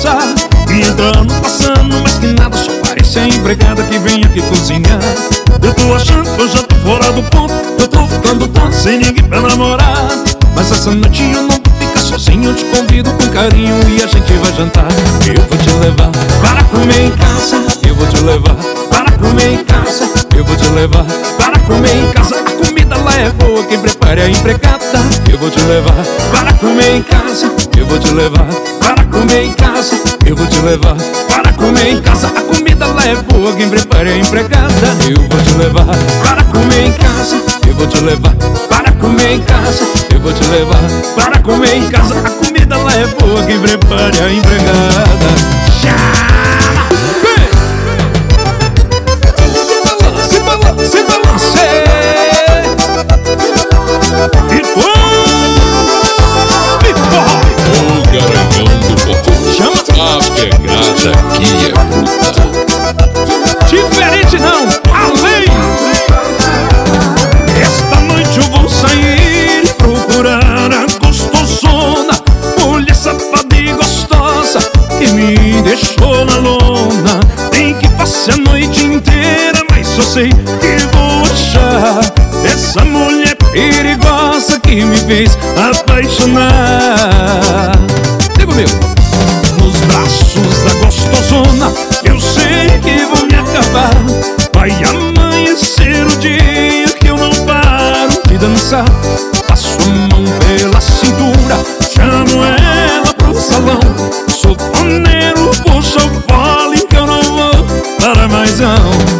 passar. E entrando, passando, mas que nada, só parece a empregada que vem aqui cozinhar. Eu tô achando que eu já tô fora do ponto, eu tô ficando tonto, sem ninguém pra namorar. Mas essa noite eu não vou ficar sozinho, eu te convido com carinho e a gente vai jantar. Eu vou te levar para comer em casa, eu vou te levar para comer em casa, eu vou te levar para comer em casa. A comida lá é boa, quem prepara é a empregada. Eu vou te levar para comer em casa, eu vou te levar para comer em casa, eu vou te levar para comer em casa. A comida lá é boa, quem prepara é a empregada. Eu vou te levar para comer em casa, eu vou te levar para comer em casa, eu vou te levar para comer em casa. A comida lá é boa, quem prepara é a empregada. Se balance, e foi. O Garanhão do Forró. Chama. A pegada aqui é bruta. Diferente não, além. Esta noite eu vou sair, procurar a gostosona, mulher safada e gostosa, que me deixou na lona. Tem que passar a noite inteira, mas só sei que vou achar essa mulher perigosa que me fez apaixonar. Digo meu, nos braços da gostosona, eu sei que vou me acabar. Vai amanhecer o dia que eu não paro de dançar. Passo a mão pela cintura, chamo ela pro salão. Sou paneiro, puxa o fole que eu não vou parar mais não.